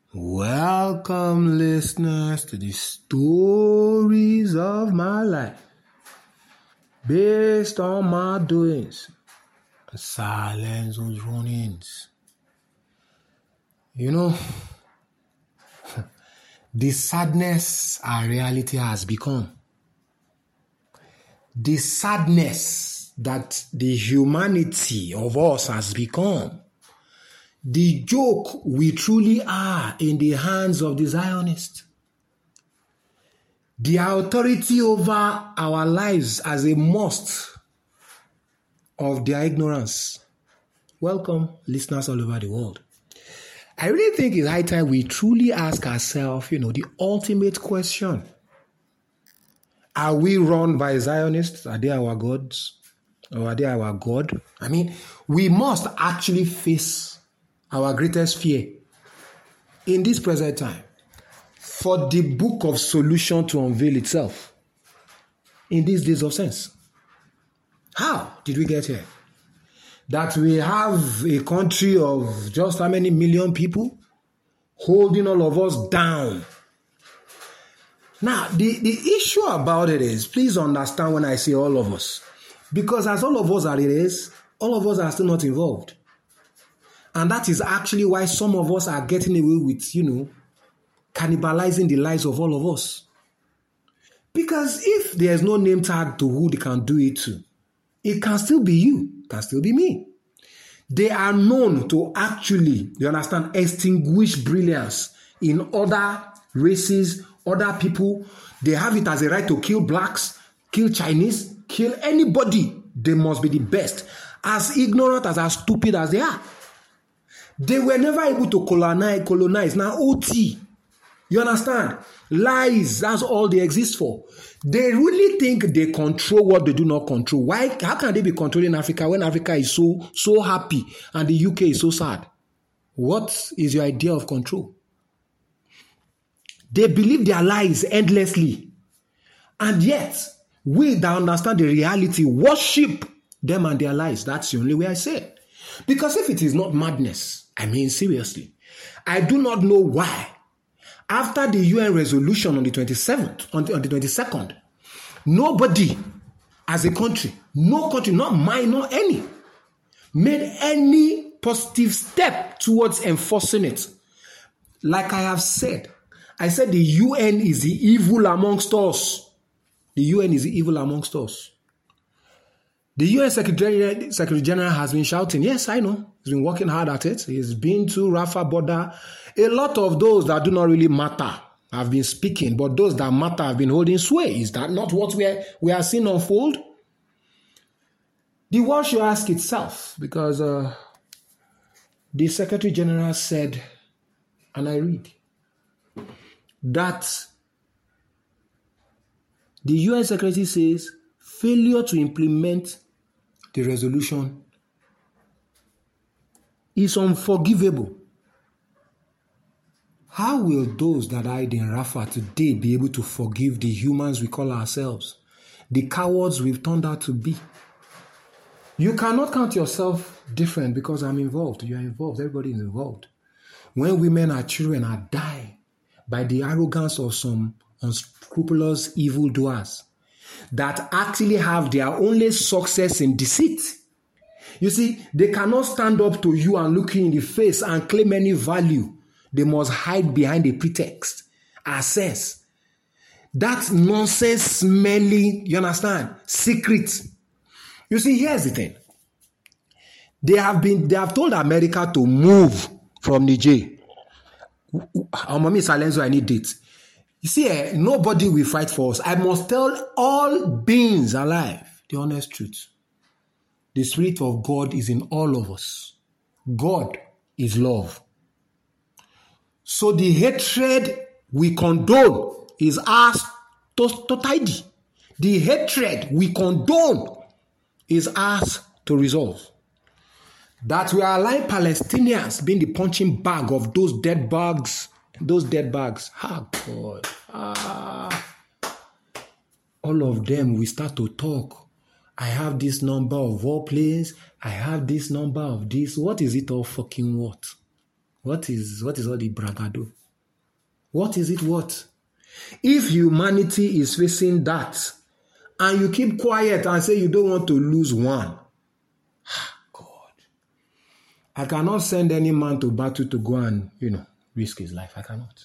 Welcome, listeners, to the stories of my life, based on my doings and silence on runnings. You know, the sadness our reality has become, the sadness that the humanity of us has become, the joke we truly are in the hands of the Zionists. The authority over our lives as a must of their ignorance. Welcome, listeners all over the world. I really think it's high time we truly ask ourselves, the ultimate question. Are we run by Zionists? Are they our gods? Or are they our God? We must actually face our greatest fear in this present time for the book of solution to unveil itself in these days of sense. How did we get here? That we have a country of just how many million people holding all of us down. Now, the issue about it is, please understand when I say all of us, because as all of us are it is, all of us are still not involved. And that is actually why some of us are getting away with, cannibalizing the lives of all of us. Because if there's no name tag to who they can do it to, it can still be you, it can still be me. They are known to actually, extinguish brilliance in other races, other people. They have it as a right to kill blacks, kill Chinese, kill anybody. They must be the best. As ignorant, as stupid as they are. They were never able to colonize. Now, OT. You understand? Lies, that's all they exist for. They really think they control what they do not control. Why? How can they be controlling Africa when Africa is so happy and the UK is so sad? What is your idea of control? They believe their lies endlessly. And yet, we that understand the reality worship them and their lies. That's the only way I say it. Because if it is not madness, seriously, I do not know why. After the UN resolution on the 27th, on the 22nd, nobody as a country, no country, not mine, not any, made any positive step towards enforcing it. Like I have said, I said the UN is the evil amongst us. The UN is the evil amongst us. The UN Secretary General has been shouting, yes, I know. He's been working hard at it. He's been to Rafah border. A lot of those that do not really matter have been speaking, but those that matter have been holding sway. Is that not what we are seeing unfold? The world should ask itself, because the Secretary General said, and I read, that the UN Secretary says failure to implement the resolution is unforgivable. How will those that died in Rafah today be able to forgive the humans we call ourselves, the cowards we've turned out to be? You cannot count yourself different because I'm involved. You're involved. Everybody is involved. When women and children are dying by the arrogance of some unscrupulous evildoers that actually have their only success in deceit. You see, they cannot stand up to you and look you in the face and claim any value. They must hide behind a pretext, a sense. That nonsense, smelly, secret. You see, here's the thing. They have told America to move from Niger. Mommy Salenzo, I need it. You see, nobody will fight for us. I must tell all beings alive the honest truth. The Spirit of God is in all of us. God is love. So the hatred we condone is ours to tidy. The hatred we condone is ours to resolve. That we are allowing Palestinians being the punching bag of those dead bags. Ah, God. All of them, we start to talk. I have this number of warplanes. I have this number of this. What is it all fucking what? What is all the bragado? What is it what? If humanity is facing that, and you keep quiet and say you don't want to lose one, God, I cannot send any man to battle to go and, risk his life. I cannot.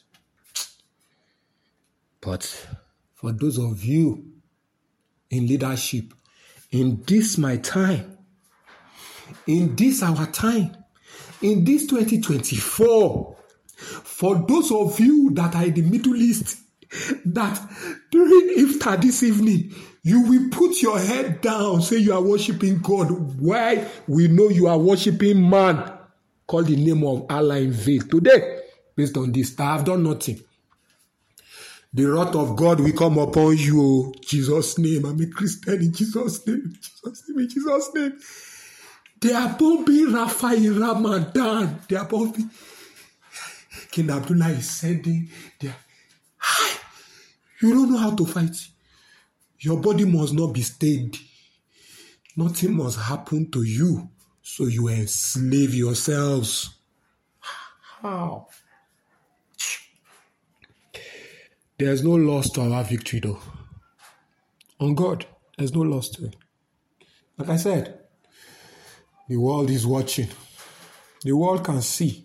But for those of you in leadership, in this my time, in this our time, in this 2024, for those of you that are in the Middle East, that during Iftar this evening, you will put your head down, say you are worshiping God. Why? We know you are worshiping man. Call the name of Allah in vain. Today, based on this, I have done nothing. The wrath of God will come upon you. Jesus' name. I'm a Christian in Jesus' name. In Jesus' name. They are bombing Rafah in Ramadan. They are bombing. King Abdullah is sending. You don't know how to fight. Your body must not be stained. Nothing must happen to you, so you enslave yourselves. How? There's no loss to our victory, though. On God, there's no loss to it. Like I said, the world is watching. The world can see.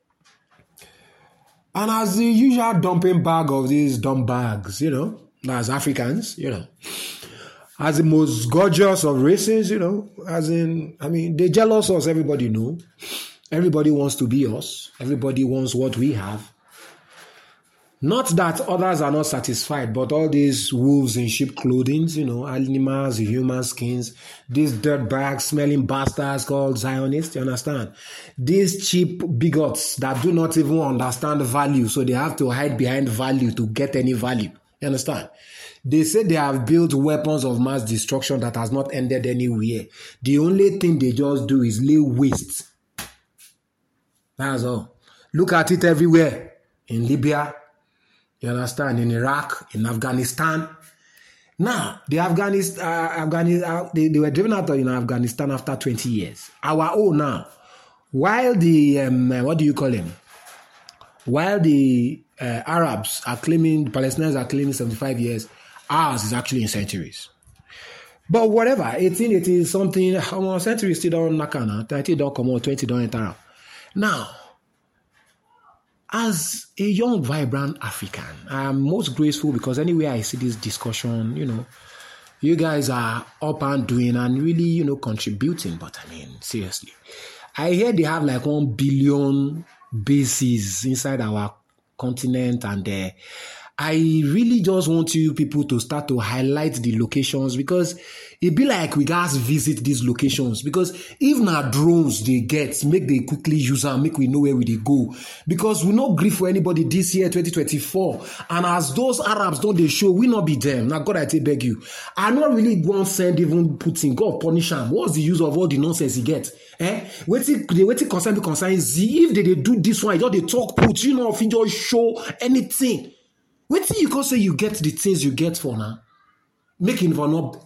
And as the usual dumping bag of these dumb bags, as Africans, as the most gorgeous of races, they jealous us, everybody know. Everybody wants to be us. Everybody wants what we have. Not that others are not satisfied, but all these wolves in sheep clothing, animals in human skins, these dirt bags smelling bastards called Zionists, you understand? These cheap bigots that do not even understand value, so they have to hide behind value to get any value. You understand? They say they have built weapons of mass destruction that has not ended anywhere. The only thing they just do is lay waste. That's all. Look at it everywhere. In Libya, you understand? In Iraq, in Afghanistan. Now, the they were driven out of Afghanistan after 20 years. Our own now. While the, what do you call them? While the Arabs are claiming, the Palestinians are claiming 75 years, ours is actually in centuries. But whatever, 18, it is something, centuries still don't knock on, 30 don't come out, 20 don't enter. Now, as a young, vibrant African, I'm most grateful because anywhere I see this discussion, you guys are up and doing and really, contributing. But seriously, I hear they have like 1 billion bases inside our continent, and I really just want you people to start to highlight the locations, because it be like we guys visit these locations, because if na drones they get, make they quickly use them, make we know where we they go, because we no grief for anybody this year 2024, and as those Arabs don't they show, we not be them. Now God, I take beg you, I not really go and send even Putin, God punish him. What's the use of all the nonsense he get? Waiting concern if they do this one, they talk put, if you just show anything. Wait till you can say you get the things you get for now. Make it for no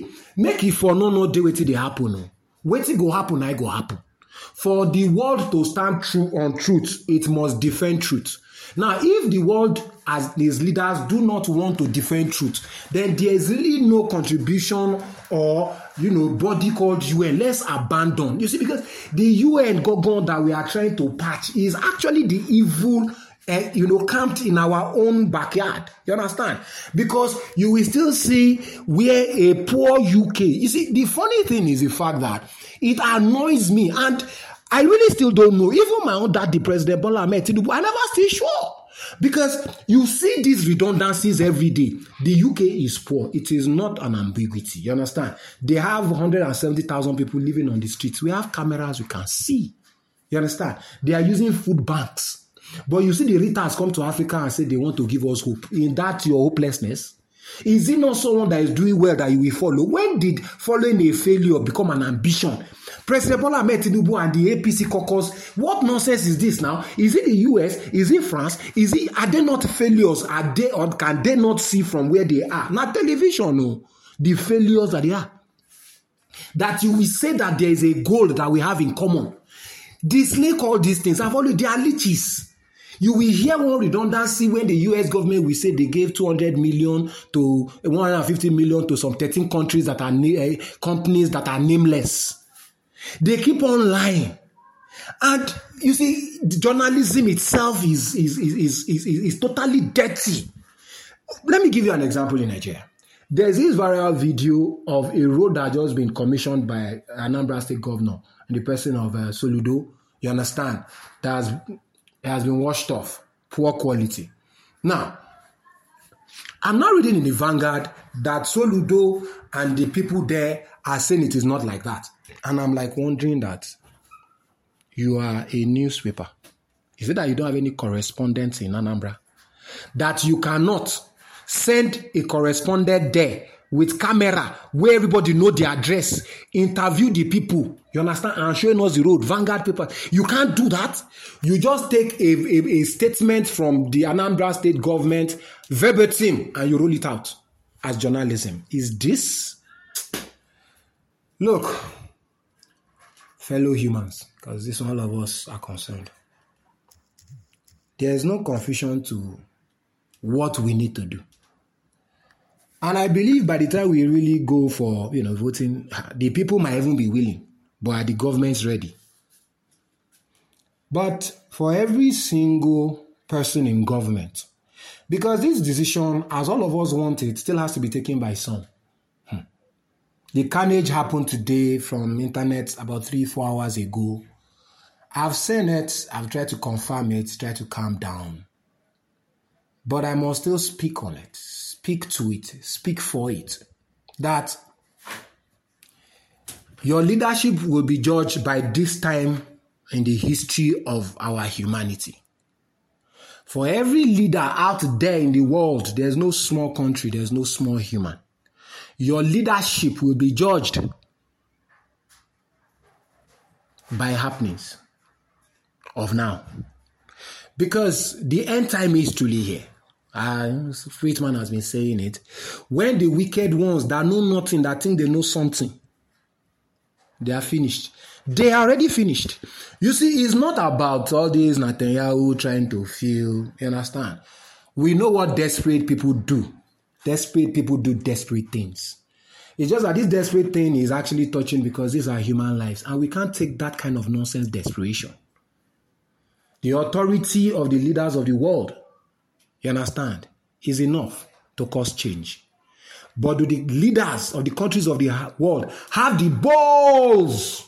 day wait till they happen. No. Wait till go happen, I go happen. For the world to stand true on truth, it must defend truth. Now, if the world as these leaders do not want to defend truth, then there is really no contribution or body called UN. Let's abandon. You see, because the UN gogon that we are trying to patch is actually the evil camped in our own backyard. You understand? Because you will still see where a poor UK. You see, the funny thing is the fact that it annoys me, and I really still don't know. Even my own dad, the President Bola Ahmed Tinubu, I never still sure. Because you see these redundancies every day. The UK is poor. It is not an ambiguity. You understand? They have 170,000 people living on the streets. We have cameras, we can see. You understand? They are using food banks. But you see the retards come to Africa and say they want to give us hope. In that your hopelessness? Is it not someone that is doing well that you will follow? When did following a failure become an ambition? President Bola Ahmed Tinubu and the APC caucus, what nonsense is this now? Is it the US? Is it France? Are they not failures? Are they, or can they not see from where they are? Not television, no. The failures that they are. That you will say that there is a goal that we have in common. The snake, all these things, have already, they are leeches. You will hear one redundancy when the US government will say they gave 200 million to 150 million to some 13 countries that are companies that are nameless. They keep on lying. And you see, the journalism itself is totally dirty. Let me give you an example in Nigeria. There's this viral video of a road that has just been commissioned by Anambra State Governor in the person of Soludo. You understand? That has been washed off. Poor quality. Now, I'm now reading in the Vanguard that Soludo and the people there are saying it is not like that. And I'm like wondering that you are a newspaper. Is it that you don't have any correspondents in Anambra? That you cannot send a correspondent there with camera where everybody know the address, interview the people, you understand, and showing us the road, Vanguard paper. You can't do that. You just take a statement from the Anambra State government, verbatim, and you roll it out as journalism. Is this? Look, fellow humans, because this all of us are concerned. There is no confusion to what we need to do. And I believe by the time we really go for, voting, the people might even be willing, but are the governments ready? But for every single person in government, because this decision, as all of us want it, still has to be taken by some. The carnage happened today from internet about 3-4 hours ago. I've seen it, I've tried to confirm it, tried to calm down. But I must still speak on it, speak to it, speak for it. That your leadership will be judged by this time in the history of our humanity. For every leader out there in the world, there's no small country, there's no small human. Your leadership will be judged by happenings of now. Because the end time is truly here. Friedman has been saying it. When the wicked ones that know nothing, that think they know something, they are finished. They are already finished. You see, it's not about all these Netanyahu trying to feel, you understand? We know what desperate people do. Desperate people do desperate things. It's just that this desperate thing is actually touching because these are human lives. And we can't take that kind of nonsense desperation. The authority of the leaders of the world, you understand, is enough to cause change. But do the leaders of the countries of the world have the balls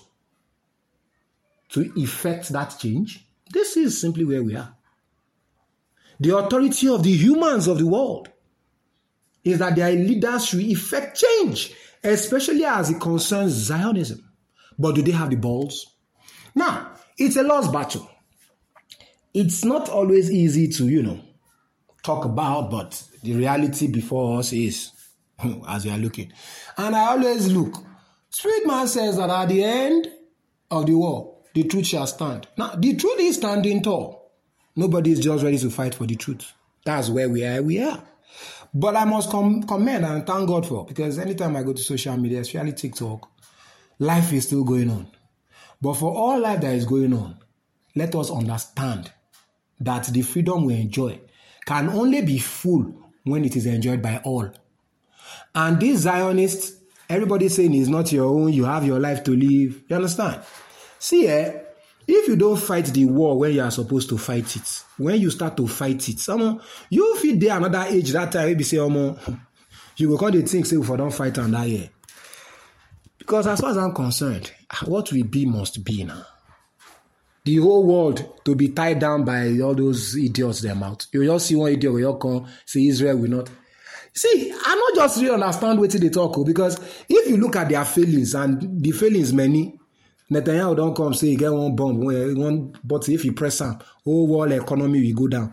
to effect that change? This is simply where we are. The authority of the humans of the world is that their leaders should effect change, especially as it concerns Zionism. But do they have the balls? Now, it's a lost battle. It's not always easy to, talk about, but the reality before us is, as we are looking. And I always look. Friedman says that at the end of the war, the truth shall stand. Now, the truth is standing tall. Nobody is just ready to fight for the truth. That's where we are. But I must commend and thank God for, because anytime I go to social media, especially TikTok, life is still going on. But for all life that is going on, let us understand that the freedom we enjoy can only be full when it is enjoyed by all. And these Zionists, everybody saying it's not your own, you have your life to live. You understand? See, if you don't fight the war when you are supposed to fight it, when you start to fight it, you feel there another age that time, maybe say, you will call the thing, say, if I don't fight on that year. Because as far as I'm concerned, what will be must be now. The whole world to be tied down by all those idiots them out. You just see one idiot will come, say Israel will not. See, I not just really understand what they talk, because if you look at their failings, and the failings many, Netanyahu don't come say he get one bomb, but if you press them, whole world economy will go down.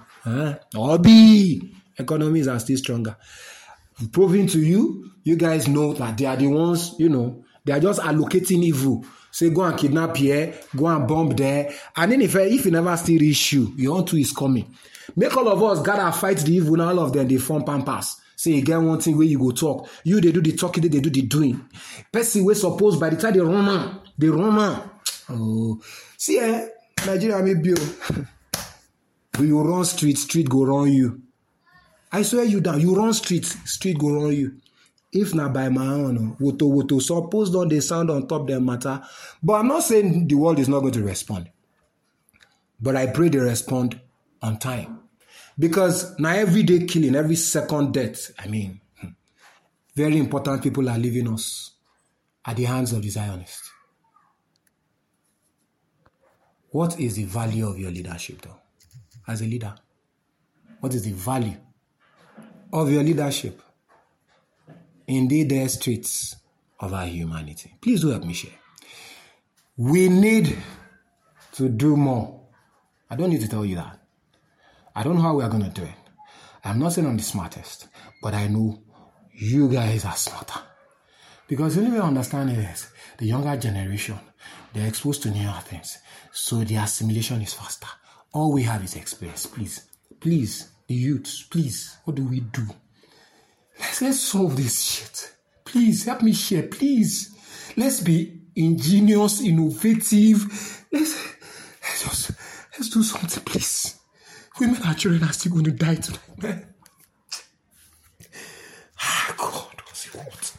Economies are still stronger. Proving to you, you guys know that they are the ones, they are just allocating evil. Say, go and kidnap here, go and bomb there. And then if you never still reach you, your own too is coming. Make all of us gotta fight the evil, and all of them, they form pampas. Say, you get one thing where you go talk. You, they do the talking, they do the doing. Person we suppose by the time they run on. Oh, See, Nigeria may be. You run street go run you. I swear you down. You run street go run you. If not by my own, woto, suppose don't they sound on top their matter. But I'm not saying the world is not going to respond. But I pray they respond on time. Because now everyday killing, every second death, very important people are leaving us at the hands of the Zionists. What is the value of your leadership, though? As a leader, what is the value of your leadership in the dire streets of our humanity? Please do help me share. We need to do more. I don't need to tell you that. I don't know how we are going to do it. I'm not saying I'm the smartest, but I know you guys are smarter. Because the only way I understand it is the younger generation, they're exposed to newer things. So the assimilation is faster. All we have is experience. Please, the youths, please, what do we do? Let's solve this shit. Please, help me share, please. Let's be ingenious, innovative. Let's do something, please. Women and children are still going to die tonight, man. God, what's it want?